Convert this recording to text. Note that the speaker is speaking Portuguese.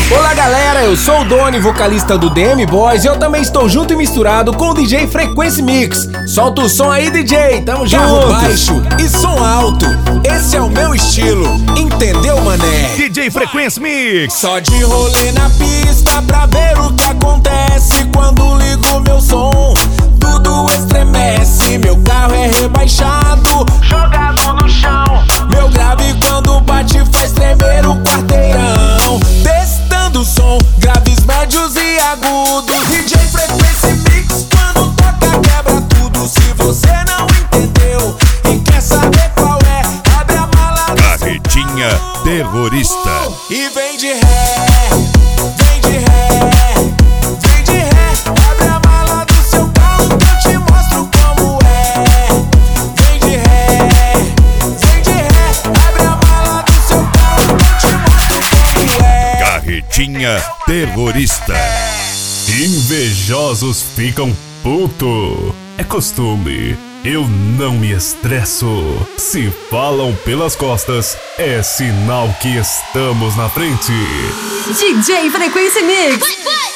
Olá galera, eu sou o Doni, vocalista do DM Boys, e eu também estou junto e misturado com o DJ Frequency Mix. Solta o som aí, DJ, tamo junto. Carro baixo e som alto, esse é o meu estilo, entendeu, mané? DJ Frequency Mix. Só de rolê na pista pra ver o que acontece quando ligo meu som. Tudo estremece, meu carro é rebaixado, jogado no chão. Meu grave quando bate faz tremer o quarteirão. Testando o som, graves, médios e agudos. DJ Frequency Mix, quando toca quebra tudo. Se você não entendeu e quer saber qual é, abre a mala do Carretinha terrorista. e vem de ré, vem de ré, vem de ré. Abre a mala do seu carro que eu te mostro como é. Vem de ré, vem de ré. Abre a mala do seu carro que eu te mostro como é. Carretinha terrorista. Invejosos ficam puto. É costume. Eu não me estresso. Se falam pelas costas, é sinal que estamos na frente. DJ Frequency Mix.